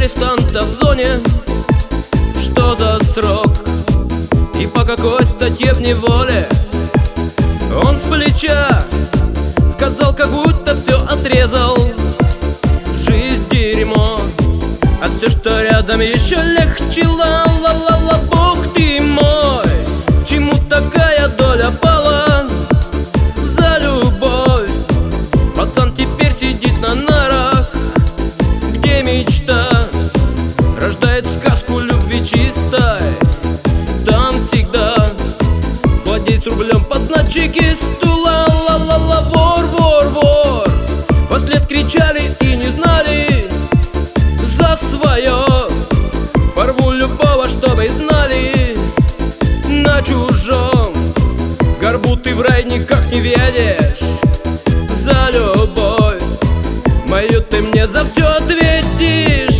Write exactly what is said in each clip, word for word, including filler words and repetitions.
арестанта в зоне. Что за срок и по какой статье в неволе? Он с плеча сказал, как будто все отрезал. Жизнь дерьмо, а все, что рядом, еще легче. Ла-ла-ла-ла, бог ты мой, чему такая доля пала? За любовь пацан теперь сидит на нарах, где мечта рождает сказку любви чистой. Там всегда злодей с рублем под значки стула. Ла-ла-ла, вор, вор, вор, вослед кричали и не знали. За свое порву любого, чтобы знали. На чужом горбу ты в рай никак не въедешь. За любовь мою ты мне за все ответишь.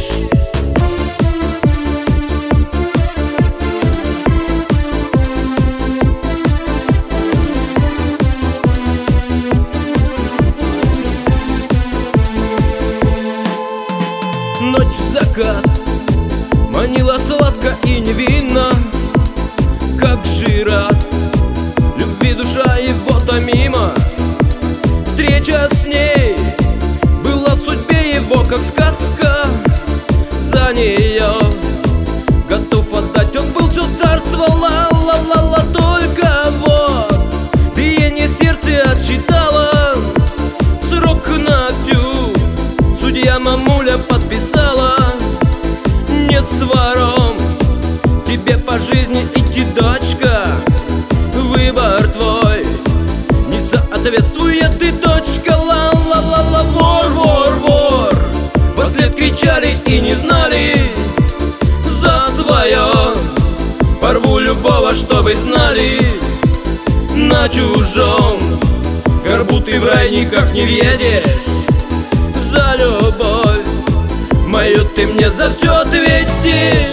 Ночь в закат манила сладко и невинно, как жира любви душа его томима. Встреча с ней была в судьбе его как сказка. За нее готов отдать он был все царство. Ла-ла-ла-ла, только вот биение сердца отсчитало. Срок на всю судья мамуля подписала. Не с вором тебе по жизни идти, дочка. Выбор твой не соответствует и точка. Ла-ла-ла-ла, вор, вор, вор, вослед кричали и не знали. За свое порву любого, чтобы знали. На чужом горбу ты в рай никак не въедешь. За любовь мою ты мне за все ответишь.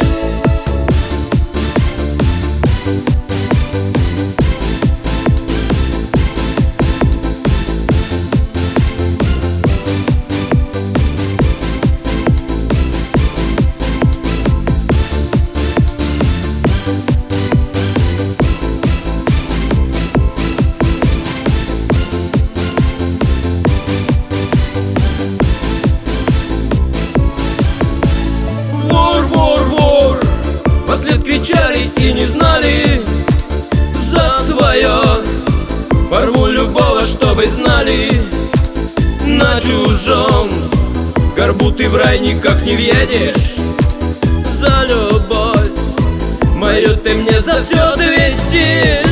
Кричали и не знали. За свое порву любого, чтобы знали. На чужом горбу ты в рай никак не въедешь. За любовь мою ты мне за все ответишь.